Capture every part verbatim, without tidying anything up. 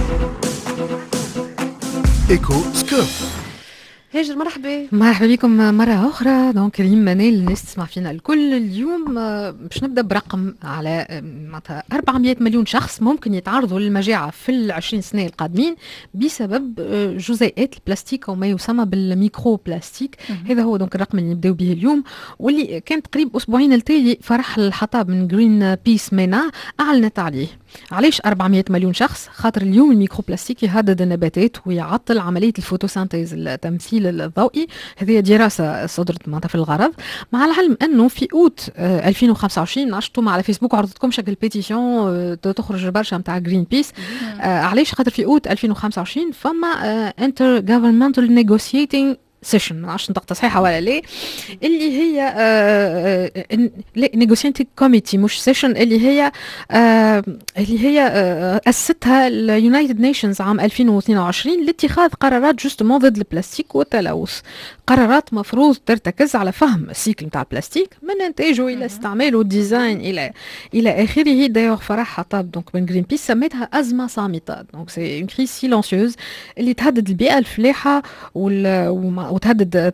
ايكو سكوب. هاجر مرحبا مرحبا بكم مرة أخرى. دونك ريم منال الناس تسمع فينا الكل. اليوم باش نبدأ برقم على معناتها أربعمائة مليون شخص ممكن يتعرضوا للمجاعة في العشرين سنة القادمين بسبب جزيئات البلاستيك وما يسمى بالميكرو بلاستيك. هذا هو دونك الرقم اللي نبداو به اليوم، واللي كان تقريبا أسبوعين التالي فرح الحطاب من جرين بيس مينا أعلنت عليه. علاش أربعمائة مليون شخص؟ خاطر اليوم الميكرو بلاستيك يهدد النباتات ويعطل عملية الفوتوسينثيز التمثيل الضوئي. هذه دراسة صدرت معناتها في الغرض، مع العلم أنه في أوت ألفين وخمسة وعشرين نشطوا على فيسبوك عرضتكم شكل بيتيشن تخرج برشا متاع جرين بيس. آه علاش؟ خاطر في أوت ألفين وخمسة وعشرين فما انتر جوفرمنتال نيغوسييتينغ سيشن، ما عرفتش نطقتها صحيحه ولا لا، اللي هي نيغوسييتينغ كوميتي مش سيشن، اللي هي آه اللي هي آه اسستها اليونايتد نيشنز عام ألفين واثنين وعشرين لاتخاذ قرارات جوستومون ضد البلاستيك والتلوث. قرارات مفروض ترتكز على فهم السيكل نتاع البلاستيك من انتاجه الى استعماله الديزاين الى الى اخره. دايوغ فرح حطاب دونك من جرين بيس سميتها ازمه صامته، دونك سي اون كريز سيلونسيوز اللي تهدد البيئه الفلاحه وال وتهدد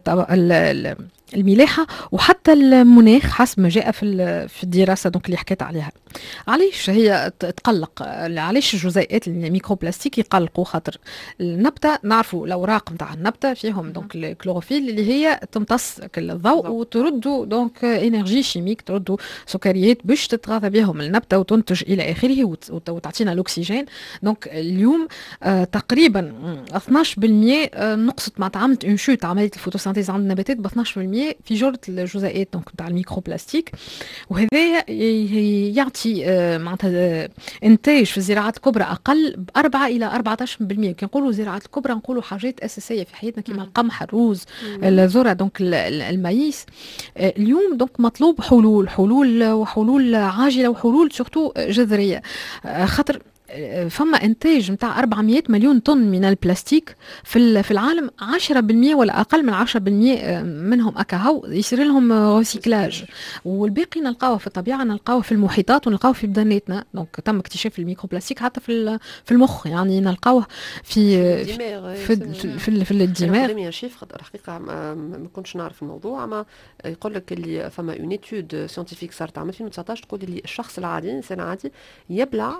الملاحة وحتى المناخ حسب ما جاء في في الدراسة دونك اللي حكيت عليها. علاش هي تقلق؟ علاش جزيئات الميكرو بلاستيك يقلقوا؟ خاطر النبتة نعرفوا الأوراق نتاع النبتة فيهم دونك الكلوروفيل اللي هي تمتص الضوء وتردوا دونك انرجي شيميك، تردوا سكريات باش تتغذى بهم النبتة وتنتج إلى آخره وتعطينا الأكسجين. دونك اليوم آه تقريبا اثناش بالمئة آه نقصت مع عملت اون شوت عملية الفوتوسينثيز عند النباتات ب اثناش بالمئة في جرعة الجزيئات دونك نتاع الميكرو بلاستيك. وهذا يعطي معناتها انتاج في الزراعات الكبرى اقل ب أربعة إلى أربعة عشر بالمئة. كي نقولوا زراعات الكبرى نقولوا حاجات اساسيه في حياتنا كما القمح، الرز، الذره، دونك المايس. اليوم دونك مطلوب حلول حلول وحلول عاجله وحلول سورتو جذريه، خاطر فما انتاج نتاع أربعمائة مليون طن من البلاستيك في في العالم، عشرة بالمئة ولا اقل من عشرة بالمئة منهم اكاهو يصير لهم ريسيكلاج، والباقي نلقاوه في الطبيعه، نلقاوه في المحيطات ونلقاوه في بدناتنا. دونك تم اكتشاف الميكرو بلاستيك حتى في في المخ، يعني نلقاوه في في في, في, في الدماغ. قدامي شيف خاطر الحقيقه ما كنتش نعرف الموضوع، اما يقول لك اللي فما اون ايتود ساينتيفيك صارت عام ألفين وتسعطاش تقول اللي الشخص العادي الانسان العادي يبلع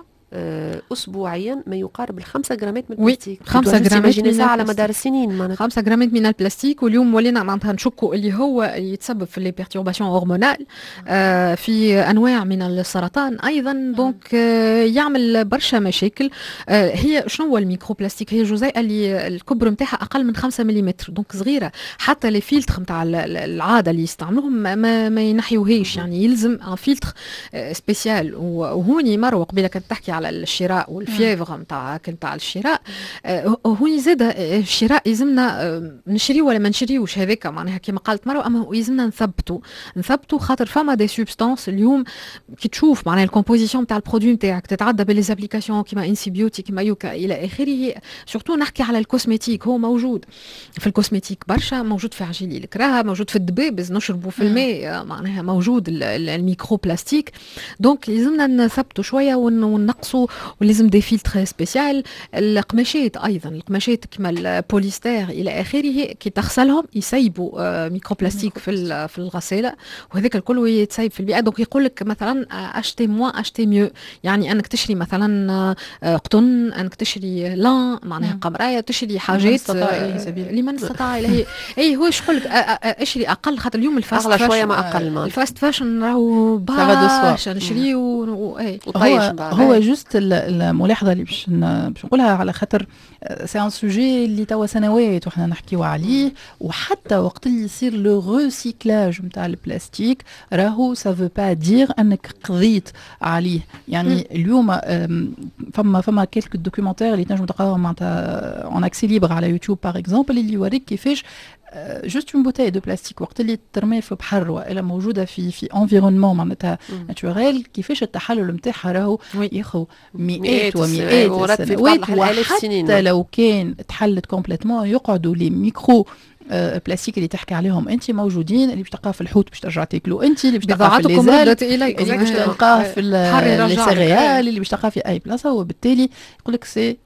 أسبوعيا ما يقارب الخمسة جرامات من البلاستيك. خمسة جرامات من على مدار السنين معناتها خمسة جرامات من البلاستيك. واليوم ولينا معناتها نشكوا اللي هو يتسبب في لي بيرتورباسيون هرمونال آه في أنواع من السرطان أيضا. دونك آه يعمل برشا مشاكل. آه هي شنو هو الميكرو بلاستيك؟ هي جزيئة اللي الكبر نتاعها أقل من خمسة مليمتر، دونك صغيرة. حتى لي فيلتر نتاع العادة اللي يستعملوهم ما, ما ينحيوهاش، يعني يلزم ان فيلتر آه سبيسيال. وهوني مروه قبيله كانت تحكي على الشراء والفيفغ نتاع نتاع الشراء. آه هوني زاد الشراء يلزمنا آه نشري ولا ما نشريوش، هذاك معناها كما قالت مروه، اما يلزمنا نثبتوا نثبتوا خاطر فما دي سوبستانس اليوم كي تشوف معناها الكومبوزيسيون نتاع البرودوي نتاعك تتعدى بالليزابليكاسيون كيما انسيبيوتيك كيما يوكا الى اخره. سورتو نحكي على الكوسميتيك، هو موجود في الكوسميتيك برشا، موجود في عجيل الكراهه، موجود في الدبابز نشربوا في الماء، معناها موجود الميكرو بلاستيك. دونك لازمنا نثبتوا شويه ونقصوا، ولازم دي فيلتر سبيسيال. القماشات ايضا، القماشات كما البوليستر الى اخره كي تغسلهم يسيبوا ميكرو بلاستيك في في الغساله، وهذاك الكل يتسيب في البيئه. دونك يقول لك مثلا اشتي موان اشتي ميو، يعني انك تشري مثلا قطن، انك تشري لان معناها قمرايه، تشري حاجات لمن استطاع اليه. اي هو يقول لك اشري اقل، خاطر اليوم الفاست فاشن شويه ما اقل ما الفاست فاشن راهو باش نشري واي هو هو جوست الملاحظه اللي باش باش نقولها على خاطر سي ان سوجي اللي توا سنوات وحنا نحكيو عليه، وحتى وقت اللي يصير لو ريسيكلاج نتاع البلاستيك راهو سا فو با دير انك قضيت عليه. يعني م. اليوم فما فما كيلك دوكيومونتير اللي تنجموا تلقاوهم معناتها اون اكسي ليبر على يوتيوب باغ اكزومبل، اللي يوريك كيفاش جوست اون بوتاي دو بلاستيك وقت اللي ترمي في بحر والا موجوده في في انفيرونمون معناتها ناتوريل، كيفاش التحلل نتاعها راهو ياخذ مئات ومئات السنوات، وحتى لو كان تحلت كومبليتمون يقعدوا لي ميكرو آه بلاستيك اللي تحكي عليهم انت موجودين، اللي باش تلقاه في الحوت باش ترجع تاكلوا انت، اللي باش تلقاه في الليزال اللي باش تلقاه في السيريال اللي باش تلقاه في اي بلاصه. وبالتالي يقول لك سي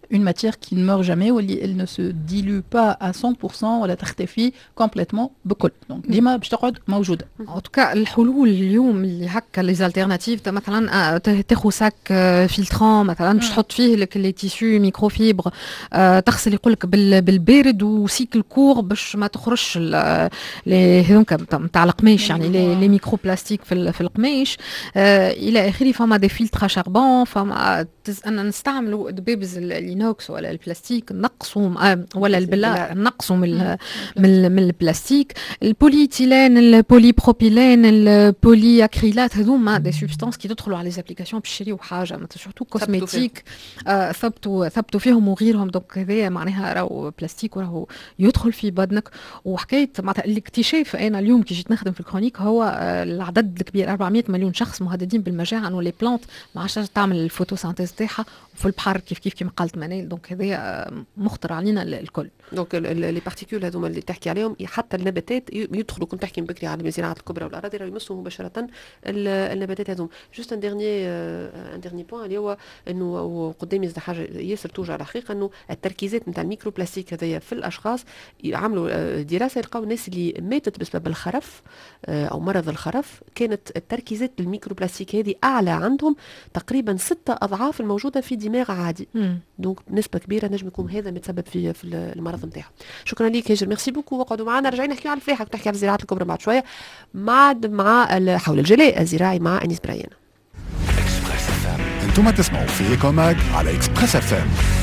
une matière qui ne meurt jamais واللي elle ne se dilue pas à cent pour cent ولا تختفي complètement بكل. donc ديما باش تقعد موجوده. en tout cas الحلول اليوم اللي هكا لي زالتيرناتيف مثلا تاخذ ساك فلتران مثلا باش تحط فيه لك لي تيسو ميكرو فيبر تغسل يقول لك بالبارد وسيكل كور باش ما تخرجش لي هذوك نتاع القماش يعني لي ميكرو بلاستيك في في القماش الى اخره. فما دي فلتر شاربون فما أن نستعملوا دبابز الإينوكس ولا البلاستيك نقصوا ولا البلاء نقصوا من من من البلاستيك. البوليتيلين البوليبروبيلين البولي أكريلات هذوما دي سبستانس كي تدخلوا على لي زابليكاسيون باش تشريوا حاجه مثلا سورتو كوزميتيك ثبتوا ثبتوا فيهم وغيرهم. دونك هذا معناها راهو بلاستيك وراهو يدخل في بدنك. وحكايه معناتها الاكتشاف انا اليوم كي جيت نخدم في الكرونيك هو العدد الكبير أربعمائة مليون شخص مهددين بالمجاعه انه لي بلانت ما عادش تعمل الفوتوسينثيز تاعها وفي البحر كيف كيف كما قالت منال. دونك هذا مخطر علينا الكل. دونك لي بارتيكول هذوما اللي تحكي عليهم حتى النباتات يدخلوا. كنت تحكي بكري على المزارعات الكبرى والاراضي راهو يمسوا مباشره النباتات هذوما. جوست ان ديرني ان ديرني بوين اللي هو انه قدامي زاد حاجه ياسر توجع الحقيقه انه التركيزات نتاع الميكرو بلاستيك هذايا في الاشخاص عملوا دراسه لقاو الناس اللي ماتت بسبب الخرف او مرض الخرف كانت التركيزات الميكرو بلاستيك هذه اعلى عندهم تقريبا ستة اضعاف الموجوده في دماغ عادي. دونك نسبه كبيره نجم يكون هذا متسبب في في المرض نتاعها. شكرا ليك هاجر ميرسي بوكو وقعدوا معنا. رجعنا نحكي على الفلاحه تحكي على الزراعات الكبرى بعد شويه مع مع حول الجلاء الزراعي مع انيس برايان. انتم تسمعوا في كوماك على اكسبريس اف ام.